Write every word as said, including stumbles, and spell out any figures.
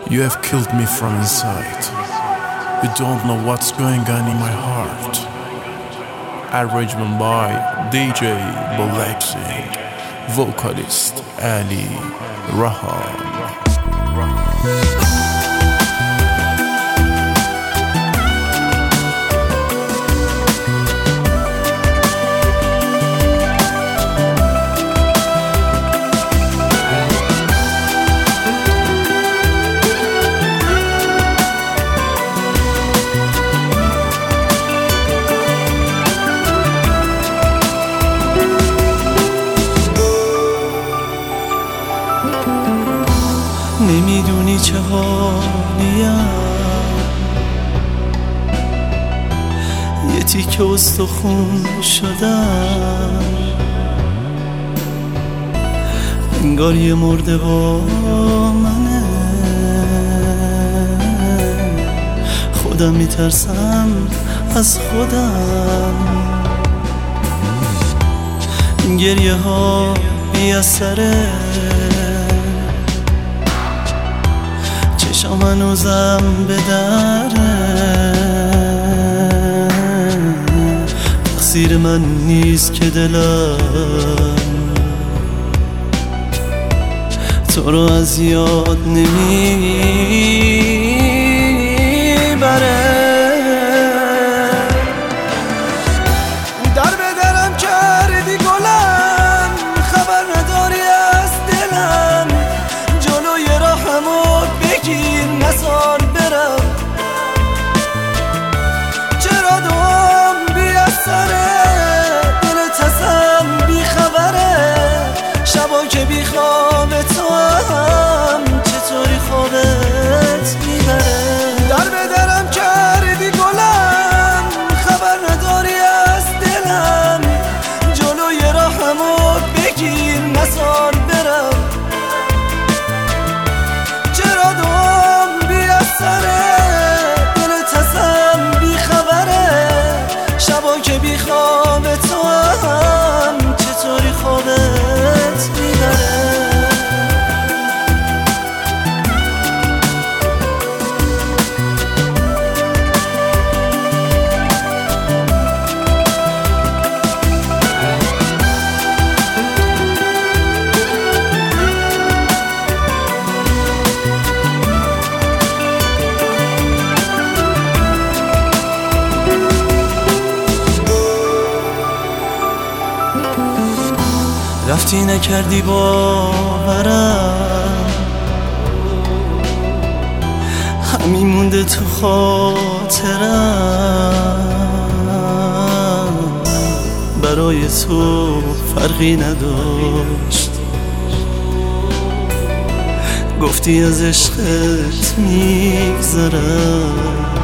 You have killed me from inside. You don't know what's going on in my heart. Arrangement by D J Bolaxing, vocalist Ali Raham. نمیدونی چه حالیم، یه تیکه استخون شدم، انگار یه مرده با منه. خودم میترسم از خودم، این گریه ها بی اثره، چشام هنوزم به دره. تقصیر من نیست که دلم تو رو از یاد نمیبره. در به درم کردی گلم، خبر نداری از دلم، جلوی راهمو بگیر نزار برم. چرا دوام بی اثره، دلت ازم بی خبره، شبا که بی خواب تو هم چطوری خوابت میبره. در به درم کردی گلم، خبر نداری از دلم، جلوی راهمو بگیر نزار برم. چرا دوام بی اثره، دلت ازم بی خبره، شبا که بی خواب تو هم چطوری خوابت میبره. رفتی نکردی باورم، همین مونده تو خاطرم. برای تو فرقی نداشت، گفتی از عشقت میگذرم.